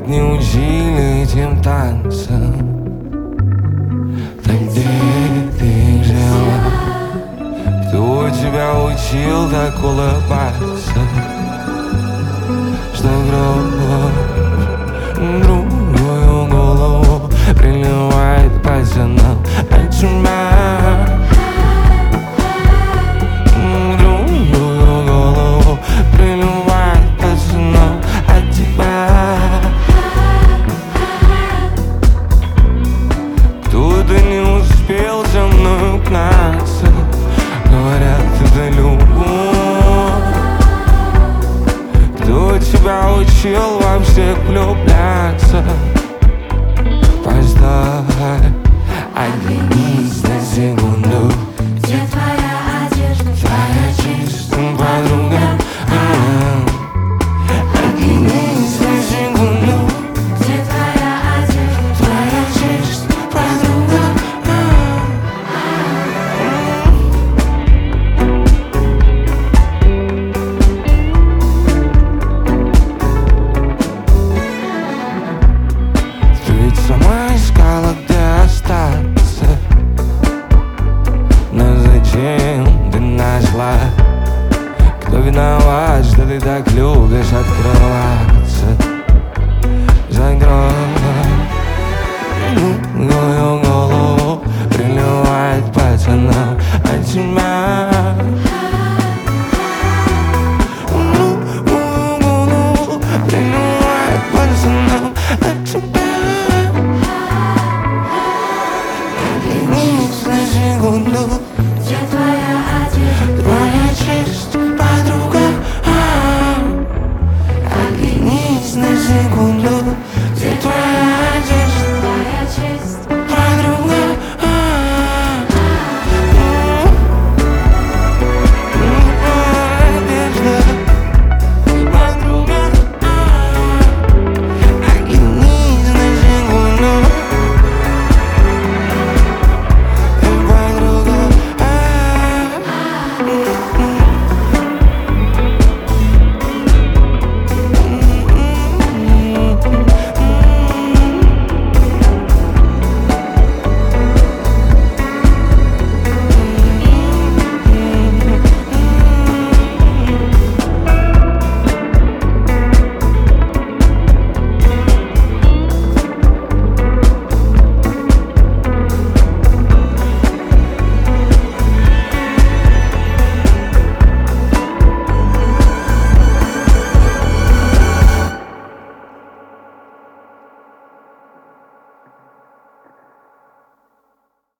не учили этим танцам. Так где ты жила? Кто тебя учил так улыбаться? Что другую голову приливает пацанам от чума. Другую голову приливает пацанам от тебя. Кто-то не успел за мной угнаться. Говорят, это любовь. Кто тебя учил во всех влюбляться? Постой, оглянись на секунду.